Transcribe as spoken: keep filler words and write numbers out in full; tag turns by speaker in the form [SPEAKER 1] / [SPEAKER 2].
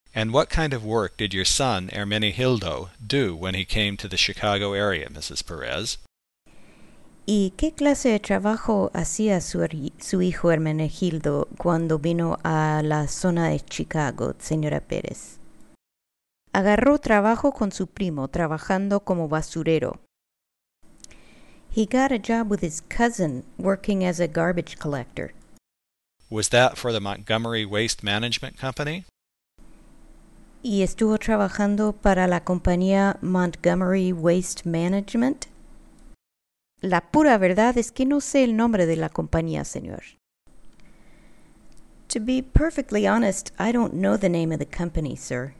[SPEAKER 1] And what kind of work did your son, Hermenegildo, do when he came to the Chicago area, Missus Perez?
[SPEAKER 2] ¿Y qué clase de trabajo hacía su, su hijo Hermenegildo cuando vino a la zona de Chicago, señora Pérez? Agarró trabajo con su primo, trabajando como basurero. He got a job with his cousin, working as a garbage collector.
[SPEAKER 1] Was that for the Montgomery Waste Management Company?
[SPEAKER 2] ¿Y estuvo trabajando para la compañía Montgomery Waste Management? La pura verdad es que no sé el nombre de la compañía, señor. To be perfectly honest, I don't know the name of the company, sir.